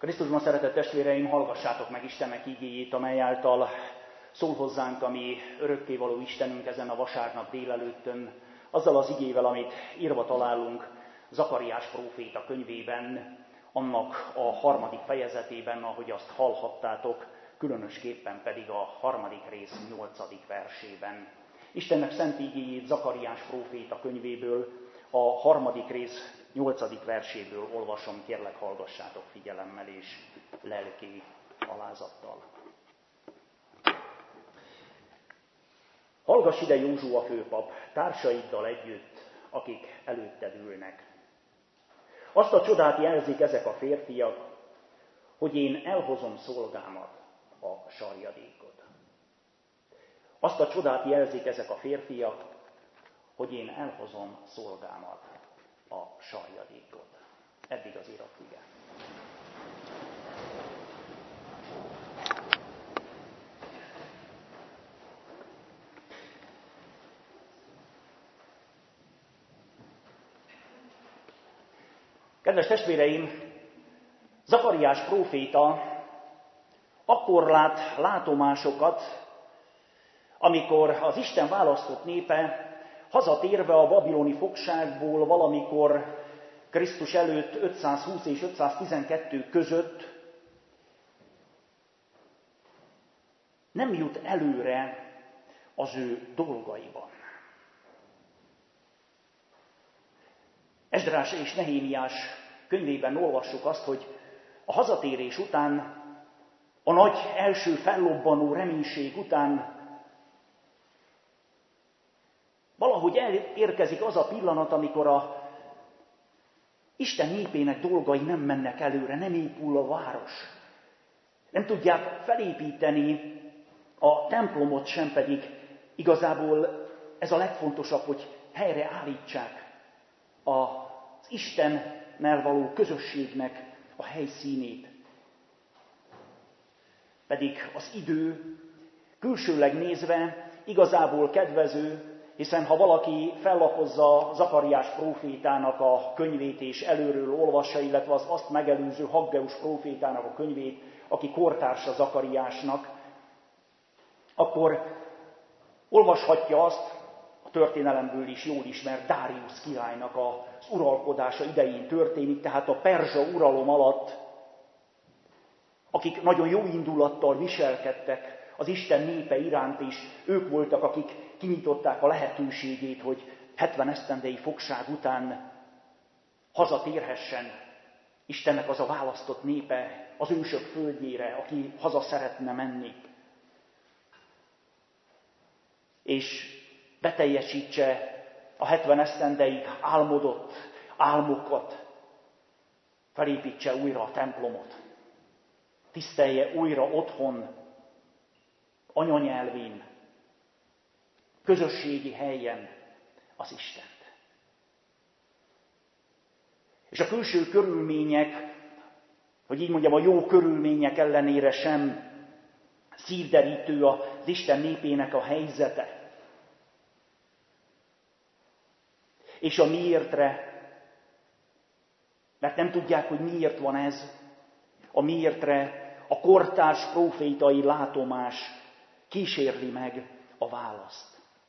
Krisztusban szeretett testvéreim, hallgassátok meg Istennek igéjét, amely által szól hozzánk a mi örökkévaló Istenünk ezen a vasárnap délelőttön, azzal az igével, amit írva találunk Zakariás próféta könyvében, annak a 3. fejezetében, ahogy azt hallhattátok, különösképpen pedig a 3. rész 8. versében. Istennek szent igéjét Zakariás próféta könyvéből, a 3. rész 8. verséből olvasom, kérlek hallgassátok figyelemmel és lelki alázattal. Hallgass ide, Józsua főpap, társaiddal együtt, akik előtted ülnek. Azt a csodát jelzik ezek a férfiak, hogy én elhozom szolgámat, a sarjadékot. Azt a csodát jelzik ezek a férfiak, hogy én elhozom szolgámat, a sarjadékot. Eddig az írott-ige. Kedves testvéreim, Zakariás próféta akkor lát látomásokat, amikor az Isten választott népe hazatérve a babiloni fogságból valamikor Krisztus előtt 520 és 512 között nem jut előre az ő dolgaiban. Esdrás és Nehémiás könyvében olvassuk azt, hogy a hazatérés után, a nagy első fellobbanó reménység után valahogy elérkezik az a pillanat, amikor a Isten népének dolgai nem mennek előre, nem épül a város. Nem tudják felépíteni a templomot sem, pedig igazából ez a legfontosabb, hogy helyreállítsák az Istennel való közösségnek a helyszínét. Pedig az idő külsőleg nézve igazából kedvező, hiszen ha valaki fellapozza Zakariás prófétának a könyvét és előről olvassa, illetve az azt megelőző Haggeus prófétának a könyvét, aki kortársa Zakariásnak, akkor olvashatja azt, a történelemből is jól ismert Dáriusz királynak az uralkodása idején történik, tehát a perzsa uralom alatt, akik nagyon jó indulattal viselkedtek az Isten népe iránt is, ők voltak, akik kinyitották a lehetőségét, hogy 70 esztendei fogság után hazatérhessen Istennek az a választott népe az ősök földjére, aki haza szeretne menni. És beteljesítse a 70 esztendeig álmodott álmokat, felépítse újra a templomot, tisztelje újra otthon, anyanyelvén, közösségi helyen az Istent. És a külső körülmények, hogy így mondjam, a jó körülmények ellenére sem szívderítő az Isten népének a helyzete. És a miértre, mert nem tudják, hogy miért van ez, a miértre a kortárs prófétai látomás kísérli meg a választ.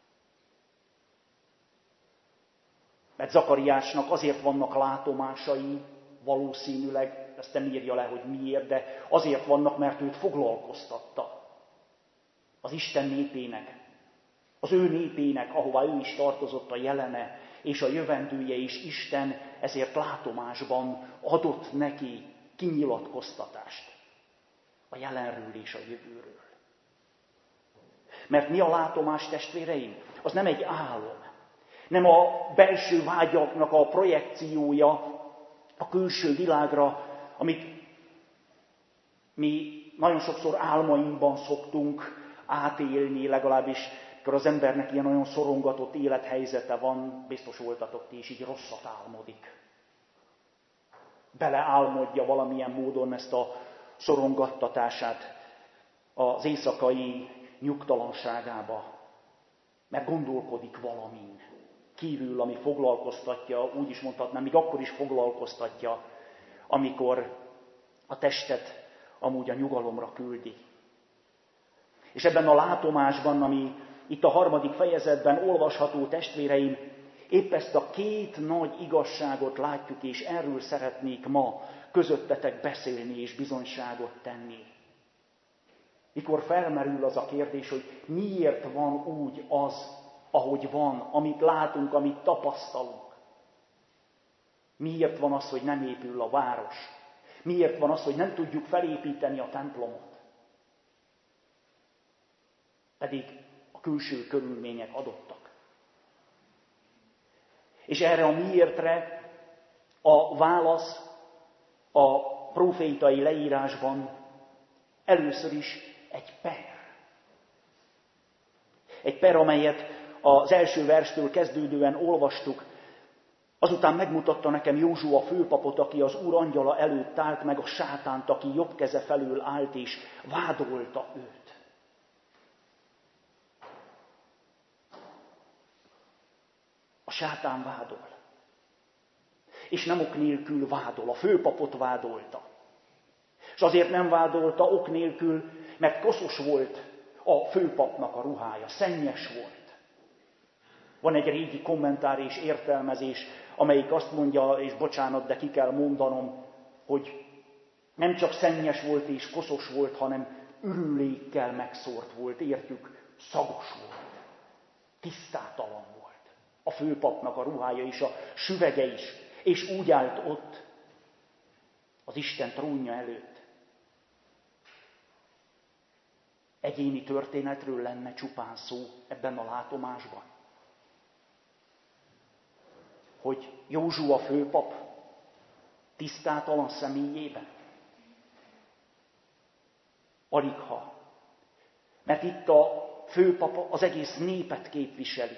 Mert Zakariásnak azért vannak látomásai, valószínűleg, ezt nem írja le, hogy miért, de azért vannak, mert őt foglalkoztatta az Isten népének, az ő népének, ahová ő is tartozott, a jelene és a jövendője is. Isten ezért látomásban adott neki kinyilatkoztatást a jelenről és a jövőről. Mert mi a látomás, testvéreim? Az nem egy álom. Nem a belső vágyaknak a projekciója a külső világra, amit mi nagyon sokszor álmainkban szoktunk átélni, legalábbis amikor az embernek ilyen nagyon szorongatott élethelyzete van, biztos voltatok ti is, így rosszat álmodik. Beleálmodja valamilyen módon ezt a szorongattatását az éjszakai nyugtalanságába, mert gondolkodik valamin kívül, ami foglalkoztatja, úgy is mondhatnám, még akkor is foglalkoztatja, amikor a testet amúgy a nyugalomra küldi. És ebben a látomásban, ami itt a 3. fejezetben olvasható, testvéreim, épp ezt a két nagy igazságot látjuk, és erről szeretnék ma közöttetek beszélni és bizonyságot tenni. Mikor felmerül az a kérdés, hogy miért van úgy az, ahogy van, amit látunk, amit tapasztalunk. Miért van az, hogy nem épül a város? Miért van az, hogy nem tudjuk felépíteni a templomot? Pedig a külső körülmények adottak. És erre a miértre a válasz a prófétai leírásban először is egy per. Egy per, amelyet az első verstől kezdődően olvastuk. Azután megmutatta nekem Józsua főpapot, aki az Úr angyala előtt állt, meg a sátánt, aki jobb keze felől állt, és vádolta őt. A sátán vádol. És nem ok nélkül vádol, a főpapot vádolta. És azért nem vádolta ok nélkül, mert koszos volt a főpapnak a ruhája, szennyes volt. Van egy régi kommentár és értelmezés, amelyik azt mondja, és bocsánat, de ki kell mondanom, hogy nem csak szennyes volt és koszos volt, hanem ürülékkel megszórt volt, értjük, szagos volt, tisztátalan volt. A főpapnak a ruhája is, a süvege is, és úgy állt ott az Isten trónja előtt. Egyéni történetről lenne csupán szó ebben a látomásban. Hogy Józsua főpap tisztátalan személyében? Aligha. Mert itt a főpap az egész népet képviseli,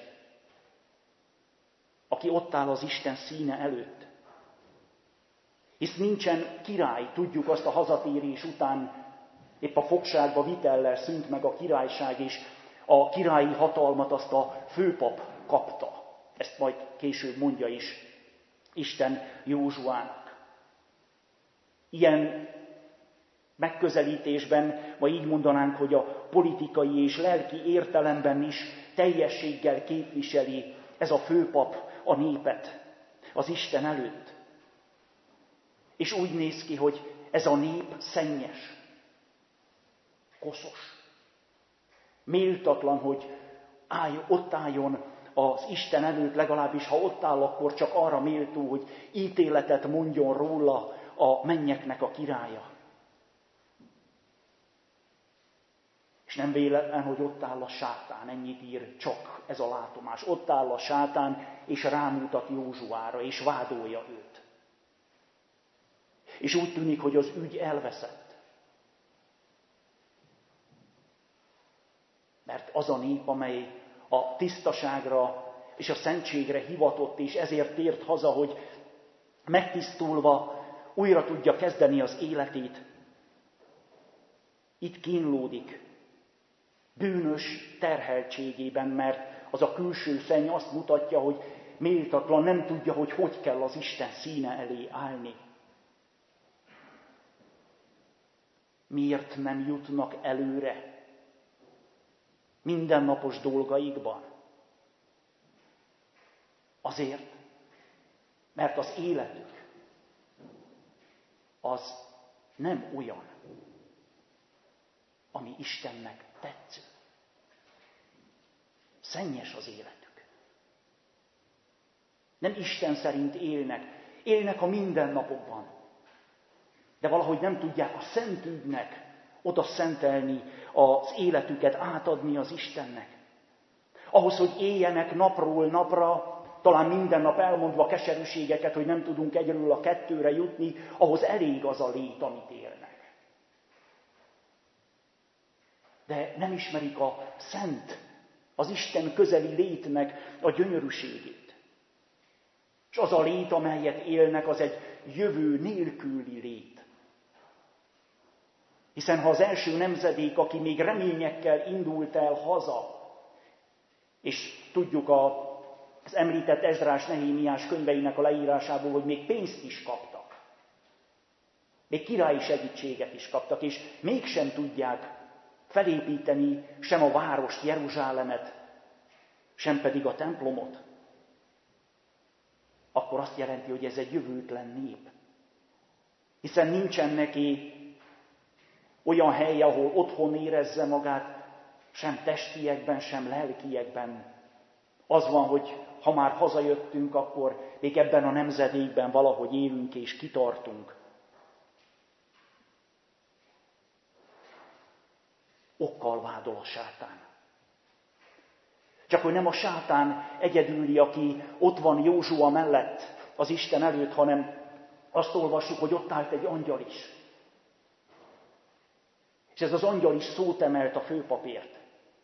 aki ott áll az Isten színe előtt. Hisz nincsen király, tudjuk azt, a hazatérés után épp a fogságba vitellel szűnt meg a királyság, és a királyi hatalmat azt a főpap kapta. Ezt majd később mondja is Isten Józsuának. Ilyen megközelítésben ma így mondanánk, hogy a politikai és lelki értelemben is teljességgel képviseli ez a főpap a népet az Isten előtt. És úgy néz ki, hogy ez a nép szennyes, koszos, méltatlan, hogy ott álljon az Isten előtt, legalábbis ha ott áll, akkor csak arra méltó, hogy ítéletet mondjon róla a mennyeknek a királya. És nem véletlen, hogy ott áll a sátán, ennyit ír csak ez a látomás. Ott áll a sátán, és rámutat Józsuára, és vádolja őt. És úgy tűnik, hogy az ügy elveszett. Mert az a nép, amely a tisztaságra és a szentségre hivatott, és ezért tért haza, hogy megtisztulva újra tudja kezdeni az életét, itt kínlódik, bűnös terheltségében, mert az a külső szenny azt mutatja, hogy méltatlan, nem tudja, hogy kell az Isten színe elé állni. Miért nem jutnak előre mindennapos dolgaikban? Azért, mert az életük az nem olyan, ami Istennek tetsző. Szennyes az életük. Nem Isten szerint élnek a mindennapokban, de valahogy nem tudják a szent ügynek oda szentelni az életüket, átadni az Istennek. Ahhoz, hogy éljenek napról napra, talán minden nap elmondva keserűségeket, hogy nem tudunk egyről a kettőre jutni, ahhoz elég az a lét, amit élnek. De nem ismerik a szent, az Isten közeli létnek a gyönyörűségét. És az a lét, amelyet élnek, az egy jövő nélküli lét. Hiszen ha az első nemzedék, aki még reményekkel indult el haza, és tudjuk az említett Ezrás, Nehémiás könyveinek a leírásából, hogy még pénzt is kaptak. Még királyi segítséget is kaptak, és mégsem tudják felépíteni sem a várost, Jeruzsálemet, sem pedig a templomot. Akkor azt jelenti, hogy ez egy jövőtlen nép. Hiszen nincsen neki olyan hely, ahol otthon érezze magát, sem testiekben, sem lelkiekben. Az van, hogy ha már hazajöttünk, akkor még ebben a nemzedékben valahogy élünk és kitartunk. Okkal vádol a sátán. Csak hogy nem a sátán egyedüli, aki ott van Józsua mellett az Isten előtt, hanem azt olvassuk, hogy ott állt egy angyal is. És ez az angyal is szót emelt a főpapért.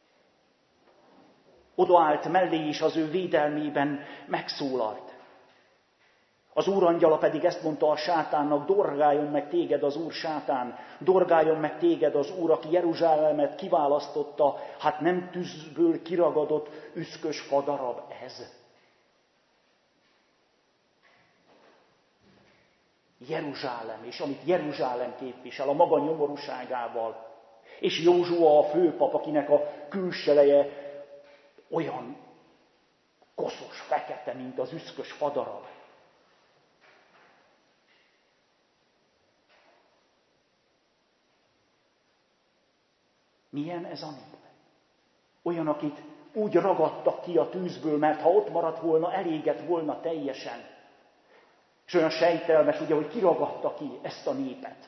Odaállt mellé is, az ő védelmében megszólalt. Az Úr angyala pedig ezt mondta a sátánnak: dorgáljon meg téged az Úr, sátán, dorgáljon meg téged az Úr, aki Jeruzsálemet kiválasztotta, hát nem tűzből kiragadott üszkös fadarab ez. Jeruzsálem, és amit Jeruzsálem képvisel a maga nyomorúságával, és Józsua a főpap, akinek a külseleje olyan koszos, fekete, mint az üszkös fadarab. Milyen ez a nép? Olyan, akit úgy ragadtak ki a tűzből, mert ha ott maradt volna, elégett volna teljesen. És olyan sejtelmes, ugye, hogy kiragadta ki ezt a népet.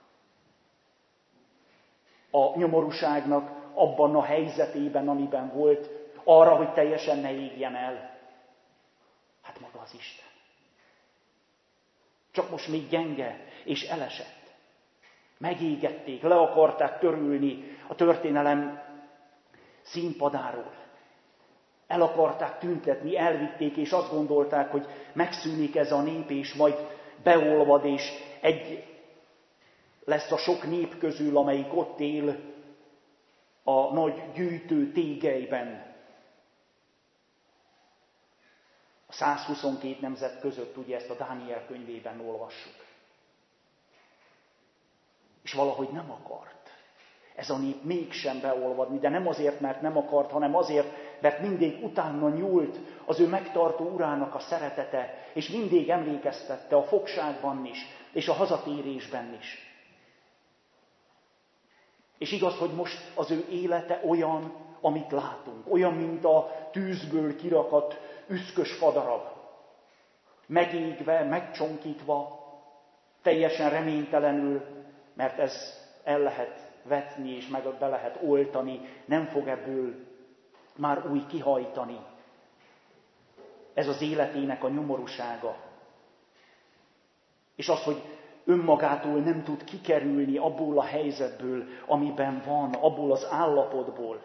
A nyomorúságnak abban a helyzetében, amiben volt, arra, hogy teljesen ne égjen el. Hát maga az Isten. Csak most még gyenge és elesett. Megégették, le akarták törülni a történelem színpadáról. El akarták tüntetni, elvitték, és azt gondolták, hogy megszűnik ez a nép, és majd beolvad, és egy lesz a sok nép közül, amelyik ott él a nagy gyűjtő tégelyben. A 122 nemzet között, ugye ezt a Dániel könyvében olvassuk. És valahogy nem akart ez a nép mégsem beolvadni, de nem azért, mert nem akart, hanem azért, mert mindig utána nyúlt az ő megtartó urának a szeretete, és mindig emlékeztette a fogságban is, és a hazatérésben is. És igaz, hogy most az ő élete olyan, amit látunk, olyan, mint a tűzből kirakadt üszkös fadarab, megégve, megcsonkítva, teljesen reménytelenül, mert ez el lehet vetni, és meg be lehet oltani, nem fog ebből már új kihajtani. Ez az életének a nyomorúsága. És az, hogy önmagától nem tud kikerülni abból a helyzetből, amiben van, abból az állapotból.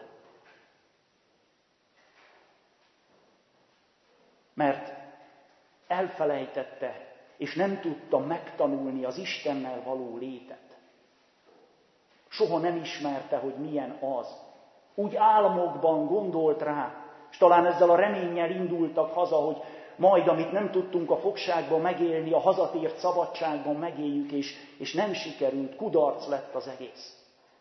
Mert elfelejtette, és nem tudta megtanulni az Istennel való létet. Soha nem ismerte, hogy milyen az. Úgy álmokban gondolt rá, és talán ezzel a reménnyel indultak haza, hogy majd, amit nem tudtunk a fogságban megélni, a hazatért szabadságban megéljük, és nem sikerült, kudarc lett az egész.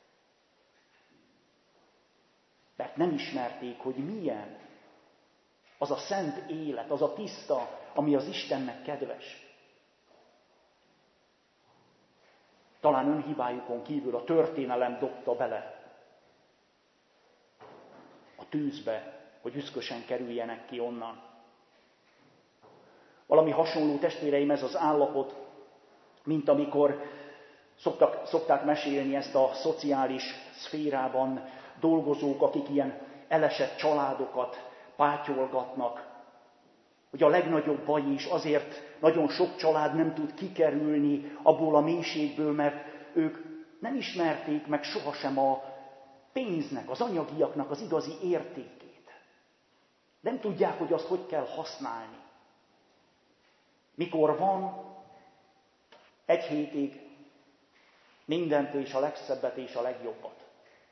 Mert nem ismerték, hogy milyen az a szent élet, az a tiszta, ami az Istennek kedves. Talán önhibájukon kívül a történelem dobta bele a tűzbe, hogy üszkösen kerüljenek ki onnan. Valami hasonló, testvéreim, ez az állapot, mint amikor szokták mesélni ezt a szociális szférában dolgozók, akik ilyen elesett családokat pátyolgatnak, hogy a legnagyobb baj is azért nagyon sok család nem tud kikerülni abból a mélységből, mert ők nem ismerték meg sohasem a pénznek, az anyagiaknak az igazi értékét. Nem tudják, hogy azt hogy kell használni. Mikor van, egy hétig mindent és a legszebbet és a legjobbat.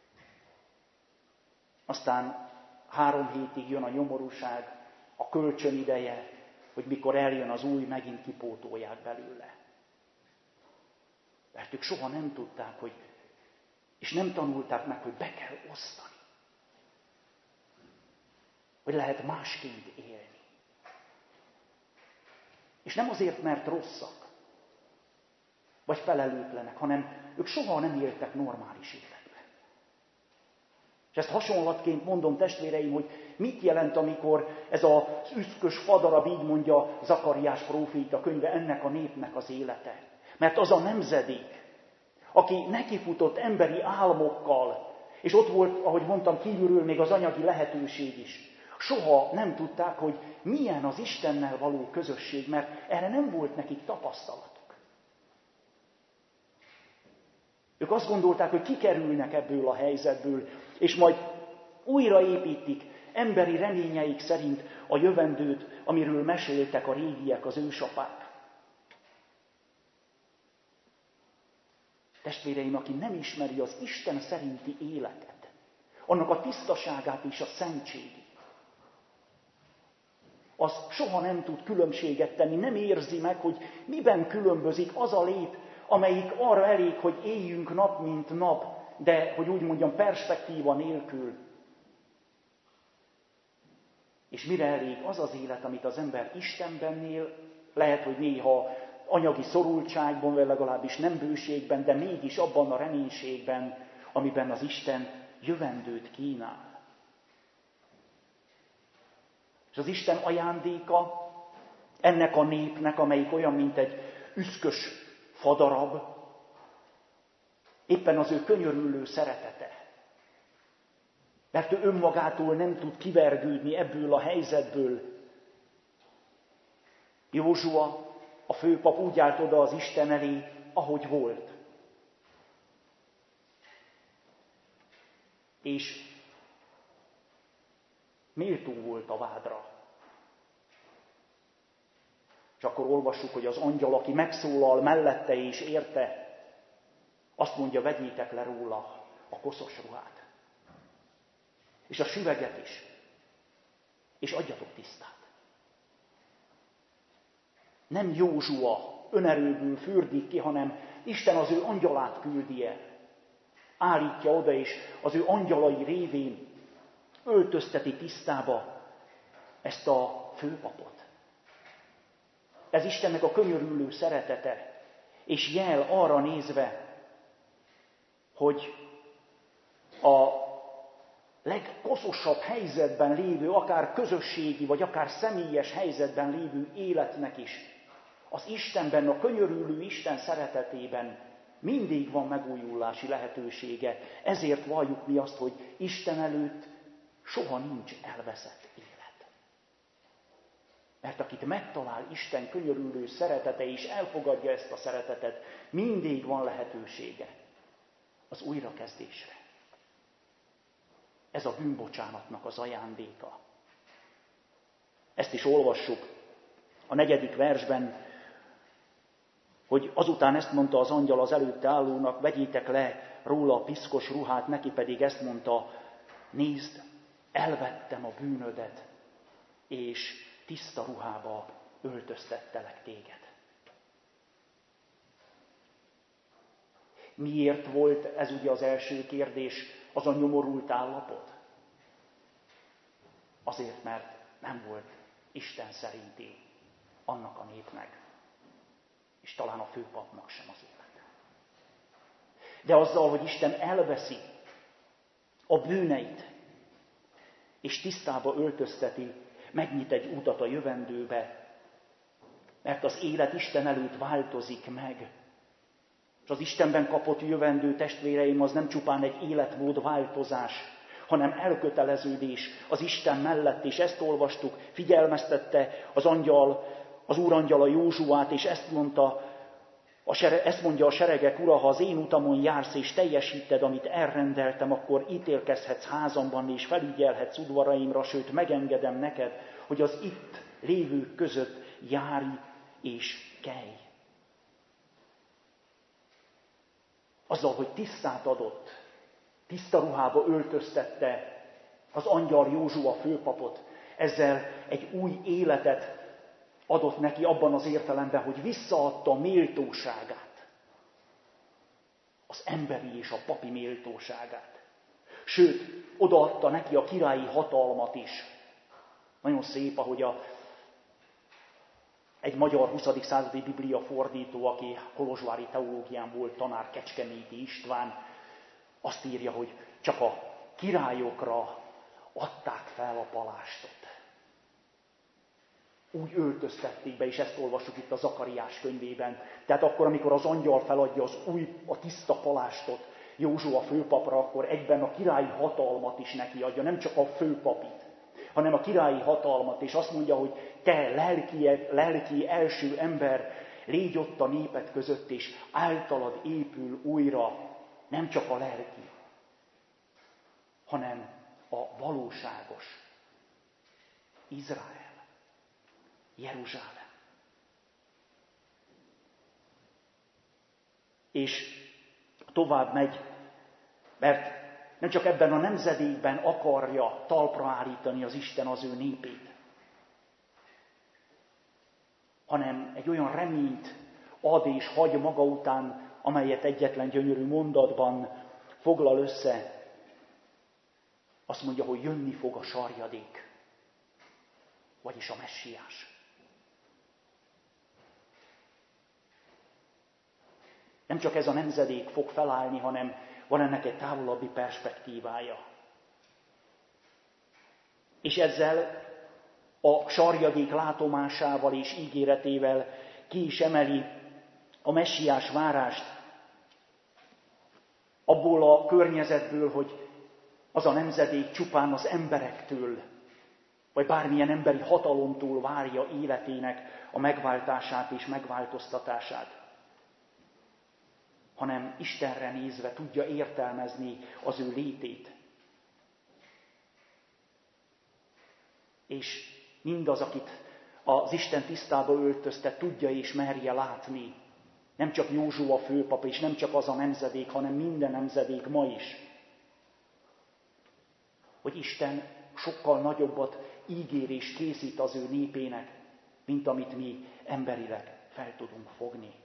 Aztán 3 hétig jön a nyomorúság, a kölcsönideje, hogy mikor eljön az új, megint kipótolják belőle. Mert ők soha nem tudták, és nem tanulták meg, hogy be kell osztani. Hogy lehet másként élni. És nem azért, mert rosszak, vagy felelőtlenek, hanem ők soha nem éltek normális életben. És ezt hasonlatként mondom, testvéreim, hogy mit jelent, amikor ez az üszkös fadarab, így mondja Zakariás próféta könyve, ennek a népnek az élete. Mert az a nemzedék, aki nekifutott emberi álmokkal, és ott volt, ahogy mondtam, kívülről még az anyagi lehetőség is, soha nem tudták, hogy milyen az Istennel való közösség, mert erre nem volt nekik tapasztalatuk. Ők azt gondolták, hogy kikerülnek ebből a helyzetből, és majd újraépítik emberi reményeik szerint a jövendőt, amiről meséltek a régiek, az ősapák. Testvéreim, aki nem ismeri az Isten szerinti életet, annak a tisztaságát és a szentségét, az soha nem tud különbséget tenni, nem érzi meg, hogy miben különbözik az a lét, amelyik arra elég, hogy éljünk nap mint nap, de, hogy úgy mondjam, perspektíva nélkül. És mire elég az az élet, amit az ember Istenben él, lehet, hogy néha anyagi szorultságban, vagy legalábbis nem bőségben, de mégis abban a reménységben, amiben az Isten jövendőt kínál. És az Isten ajándéka ennek a népnek, amelyik olyan, mint egy üszkös fadarab, éppen az ő könyörülő szeretete. Mert ő önmagától nem tud kivergődni ebből a helyzetből. Józsua, a főpap úgy állt oda az Isten elé, ahogy volt. És méltó volt a vádra. És akkor olvassuk, hogy az angyal, aki megszólal mellette és érte, azt mondja, vegyétek le róla a koszos ruhát. És a süveget is. És adjatok tisztát. Nem Józsua önerőből fürdik ki, hanem Isten az ő angyalát küldi el. Állítja oda, és az ő angyalai révén öltözteti tisztába ezt a főpapot. Ez Istennek a könyörülő szeretete, és jel arra nézve, hogy a legkoszosabb helyzetben lévő, akár közösségi, vagy akár személyes helyzetben lévő életnek is, az Istenben, a könyörülő Isten szeretetében mindig van megújulási lehetősége. Ezért valljuk mi azt, hogy Isten előtt soha nincs elveszett élet. Mert akit megtalál Isten könyörülő szeretete, és elfogadja ezt a szeretetet, mindig van lehetősége az újrakezdésre. Ez a bűnbocsánatnak az ajándéka. Ezt is olvassuk a 4. versben, hogy azután ezt mondta az angyal az előtte állónak, vegyétek le róla a piszkos ruhát, neki pedig ezt mondta, nézd, elvettem a bűnödet, és tiszta ruhába öltöztettelek téged. Miért volt ez ugye az első kérdés, az a nyomorult állapot? Azért, mert nem volt Isten szerinti annak a népnek, és talán a főpapnak sem az élete. De azzal, hogy Isten elveszi a bűneit, és tisztába öltözteti, megnyit egy utat a jövendőbe, mert az élet Isten előtt változik meg. És az Istenben kapott jövendő, testvéreim, az nem csupán egy életmód változás, hanem elköteleződés az Isten mellett, és ezt olvastuk, figyelmeztette az angyal, az úrangyala Józsuát, és ezt mondja a seregek ura, ha az én utamon jársz, és teljesíted, amit elrendeltem, akkor ítélkezhetsz házamban, és felügyelhetsz udvaraimra, sőt, megengedem neked, hogy az itt lévők között járj és kelj. Azzal, hogy tisztát adott, tiszta ruhába öltöztette az angyal Józsua főpapot, ezzel egy új életet adott neki abban az értelemben, hogy visszaadta méltóságát. az emberi és a papi méltóságát. Sőt, odaadta neki a királyi hatalmat is. Nagyon szép, ahogy egy magyar 20. századi biblia fordító, aki kolozsvári teológián volt tanár, Kecskeméti István, azt írja, hogy csak a királyokra adták fel a palástot. Úgy öltöztették be, és ezt olvassuk itt a Zakariás könyvében. Tehát akkor, amikor az angyal feladja a tiszta palástot Józsua főpapra, akkor egyben a királyi hatalmat is neki adja, nem csak a főpapit, hanem a királyi hatalmat, és azt mondja, hogy te lelki első ember, légy ott a néped között, és általad épül újra nem csak a lelki, hanem a valóságos Izrael, Jeruzsálem. És tovább megy, mert nem csak ebben a nemzedékben akarja talpra állítani az Isten az ő népét, hanem egy olyan reményt ad és hagy maga után, amelyet egyetlen gyönyörű mondatban foglal össze. Azt mondja, hogy jönni fog a sarjadék, vagyis a messiás. Nem csak ez a nemzedék fog felállni, hanem van ennek egy távolabbi perspektívája. És ezzel a sarjadék látomásával és ígéretével ki is emeli a messiás várást abból a környezetből, hogy az a nemzedék csupán az emberektől, vagy bármilyen emberi hatalomtól várja életének a megváltását és megváltoztatását, hanem Istenre nézve tudja értelmezni az ő létét. És mindaz, akit az Isten tisztába öltözte, tudja és merje látni. Nem csak Józsua főpap, és nem csak az a nemzedék, hanem minden nemzedék ma is. Hogy Isten sokkal nagyobbat ígér és készít az ő népének, mint amit mi emberileg fel tudunk fogni.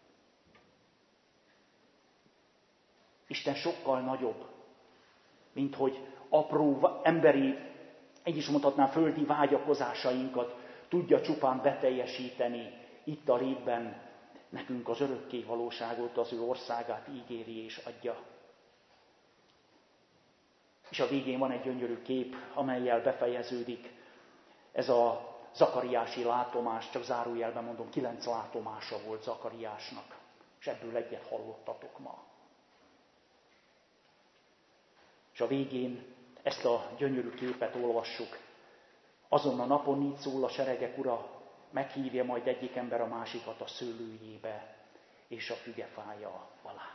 Isten sokkal nagyobb, mint hogy apró emberi, így is mondhatnám, földi vágyakozásainkat tudja csupán beteljesíteni itt a létben, nekünk az örökké valóságot, az ő országát ígéri és adja. És a végén van egy gyönyörű kép, amellyel befejeződik ez a zakariási látomás, csak zárójelben mondom, 9 látomása volt Zakariásnak, és ebből egyet hallottatok ma. És a végén ezt a gyönyörű képet olvassuk. Azon a napon így szól a seregek ura, meghívja majd egyik ember a másikat a szőlőjébe és a fügefája alá.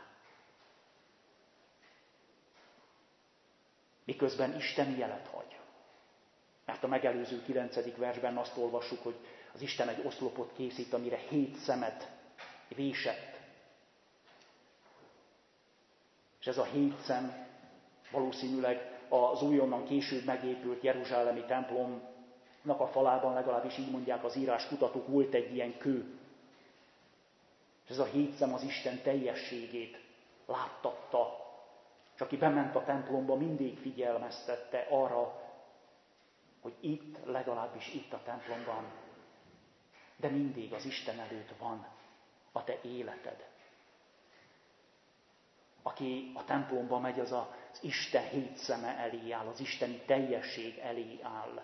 Miközben Isten jelet hagy. Mert a megelőző 9. versben azt olvassuk, hogy az Isten egy oszlopot készít, amire 7 szemet vésett. És ez a 7 szem valószínűleg az újonnan később megépült jeruzsálemi templomnak a falában, legalábbis így mondják az íráskutatók, volt egy ilyen kő. És ez a 7 szem az Isten teljességét láttatta. És aki bement a templomba, mindig figyelmeztette arra, hogy itt, legalábbis itt a templomban, de mindig az Isten előtt van a te életed. Aki a templomba megy, az Isten 7 szeme elé áll, az isteni teljesség elé áll.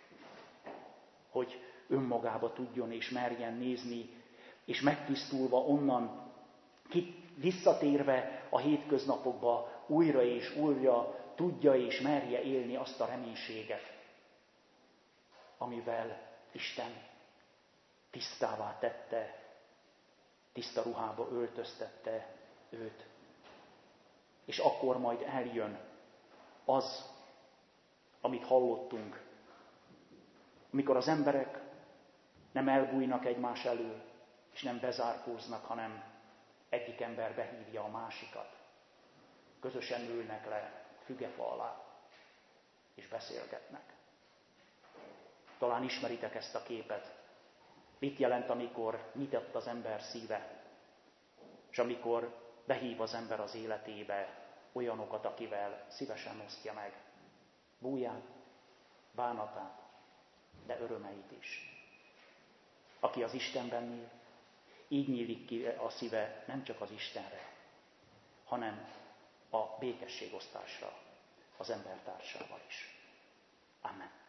Hogy önmagába tudjon és merjen nézni, és megtisztulva onnan, visszatérve a hétköznapokba újra és újra tudja és merje élni azt a reménységet, amivel Isten tisztává tette, tiszta ruhába öltöztette őt. És akkor majd eljön az, amit hallottunk, amikor az emberek nem elbújnak egymás elől, és nem bezárkóznak, hanem egyik ember behívja a másikat. Közösen ülnek le fügefa alá, és beszélgetnek. Talán ismeritek ezt a képet. Mit jelent, amikor nyitott az ember szíve, és amikor behív az ember az életébe olyanokat, akivel szívesen osztja meg búját, bánatát, de örömeit is. Aki az Istenben nyíl, így nyílik ki a szíve nem csak az Istenre, hanem a békességosztásra az embertársával is. Amen.